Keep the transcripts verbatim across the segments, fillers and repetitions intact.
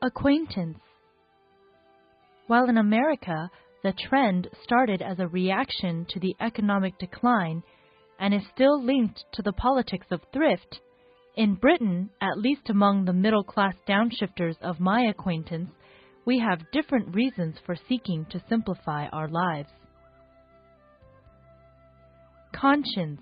Acquaintance. While in America, the trend started as a reaction to the economic decline and is still linked to the politics of thrift, in Britain, at least among the middle-class downshifters of my acquaintance, we have different reasons for seeking to simplify our lives. Conscience.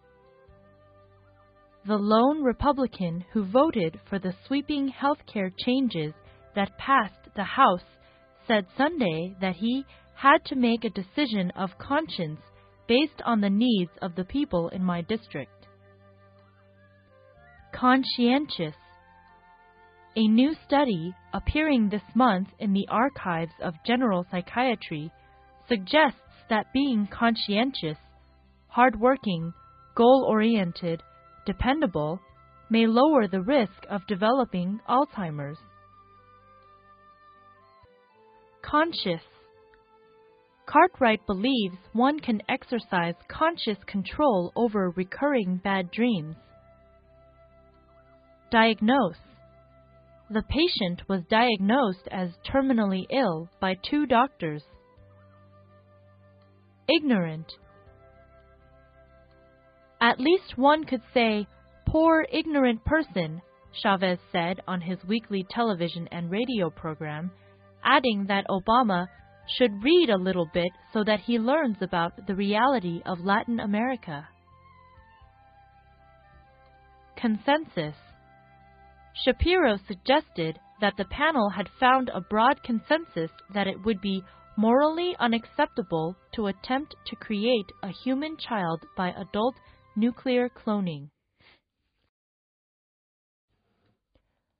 The lone Republican who voted for the sweeping healthcare changes that passed the House said Sunday that he had to make a decision of conscience based on the needs of the people in my district. Conscientious. A new study appearing this month in the Archives of General Psychiatry suggests that being conscientious, hardworking, goal-oriented, dependable may lower the risk of developing Alzheimer's. Conscious. Cartwright believes one can exercise conscious control over recurring bad dreams. Diagnose. The patient was diagnosed as terminally ill by two doctors. Ignorant. At least one could say, "Poor ignorant person," Chavez said on his weekly television and radio program, adding that Obama should read a little bit so that he learns about the reality of Latin America. Consensus. Shapiro suggested that the panel had found a broad consensus that it would be morally unacceptable to attempt to create a human child by adult nuclear cloning.